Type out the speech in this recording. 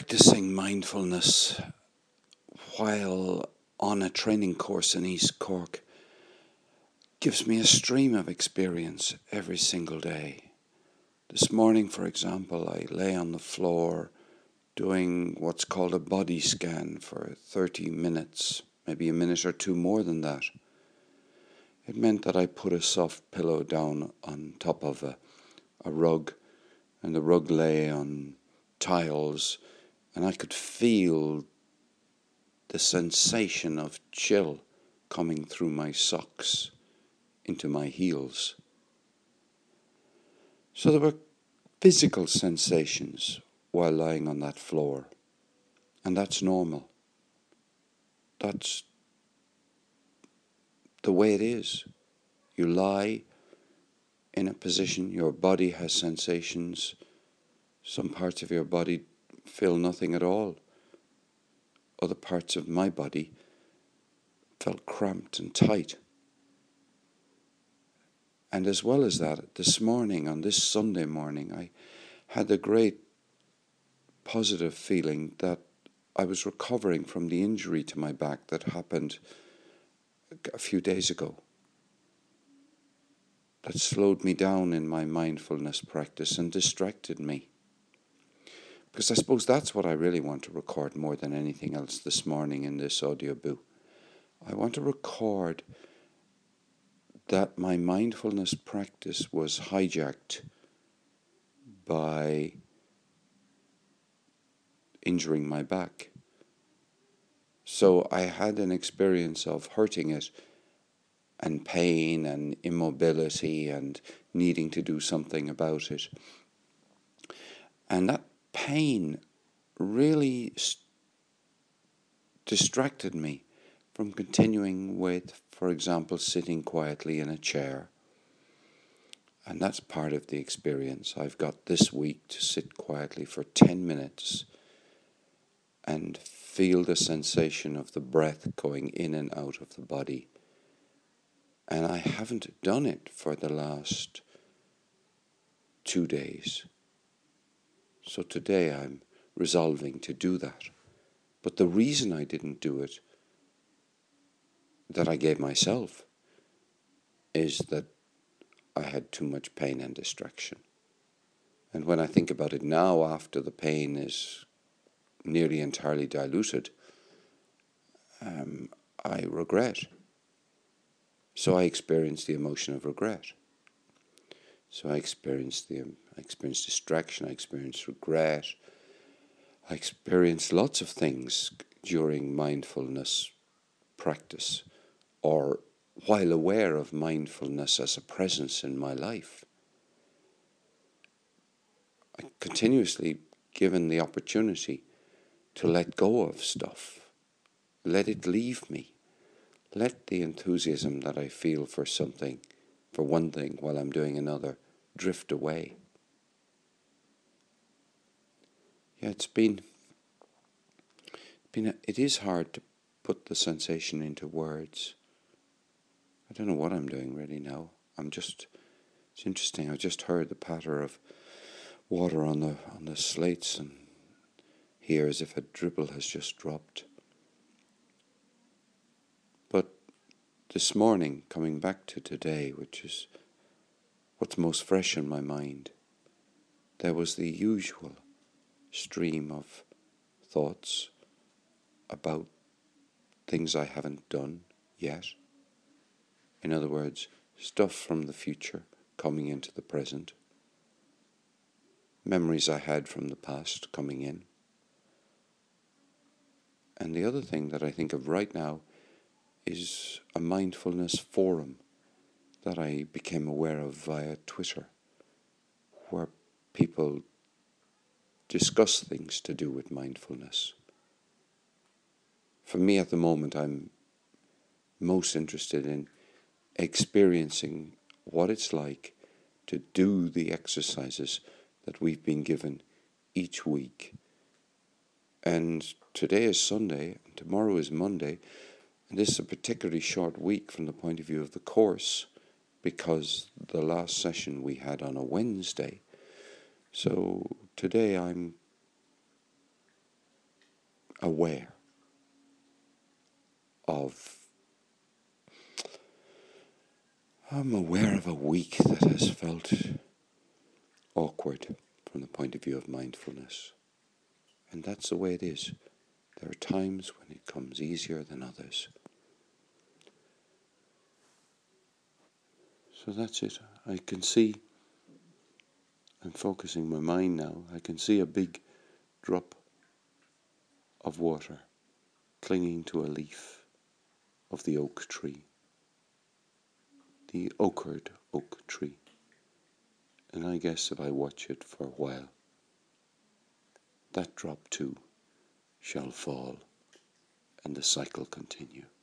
Practicing mindfulness while on a training course in East Cork gives me a stream of experience every single day. This morning, for example, I lay on the floor doing what's called a body scan for 30 minutes, maybe a minute or two more than that. It meant that I put a soft pillow down on top of a rug, and the rug lay on tiles, and I could feel the sensation of chill coming through my socks into my heels. So there were physical sensations while lying on that floor, and that's normal. That's the way it is. You lie in a position, your body has sensations. Some parts of your body feel nothing at all. Other parts of my body felt cramped and tight. And as well as that, this morning, on this Sunday morning, I had the great positive feeling that I was recovering from the injury to my back that happened a few days ago. That slowed me down in my mindfulness practice and distracted me. Because I suppose that's what I really want to record more than anything else this morning in this audio boo. I want to record that my mindfulness practice was hijacked by injuring my back. So I had an experience of hurting it and pain and immobility and needing to do something about it. And that pain really distracted me from continuing with, for example, sitting quietly in a chair. And that's part of the experience. I've got this week to sit quietly for 10 minutes and feel the sensation of the breath going in and out of the body. And I haven't done it for the last 2 days. So today I'm resolving to do that. But the reason I didn't do it, that I gave myself, is that I had too much pain and distraction. And when I think about it now, after the pain is nearly entirely diluted, I regret. So I experienced the emotion of regret. So I experienced distraction, I experienced regret, I experienced lots of things during mindfulness practice, or while aware of mindfulness as a presence in my life. I continuously given the opportunity to let go of stuff, let it leave me, let the enthusiasm that I feel for something, for one thing while I'm doing another, drift away. Yeah, it is hard to put the sensation into words. I don't know what I'm doing really now. It's interesting. I just heard the patter of water on the slates and hear as if a dribble has just dropped. But this morning, coming back to today, which is what's most fresh in my mind, there was the usual stream of thoughts about things I haven't done yet. In other words, stuff from the future coming into the present. Memories I had from the past coming in. And the other thing that I think of right now is a mindfulness forum that I became aware of via Twitter, where people discuss things to do with mindfulness. For me at the moment, I'm most interested in experiencing what it's like to do the exercises that we've been given each week. And today is Sunday, and tomorrow is Monday, and this is a particularly short week from the point of view of the course, because the last session we had on a Wednesday. So today I'm aware of, I'm aware of a week that has felt awkward from the point of view of mindfulness. And that's the way it is. There are times when it comes easier than others. So that's it. I can see, I'm focusing my mind now, I can see a big drop of water clinging to a leaf of the oak tree, the ochred oak tree. And I guess if I watch it for a while, that drop too shall fall and the cycle continue.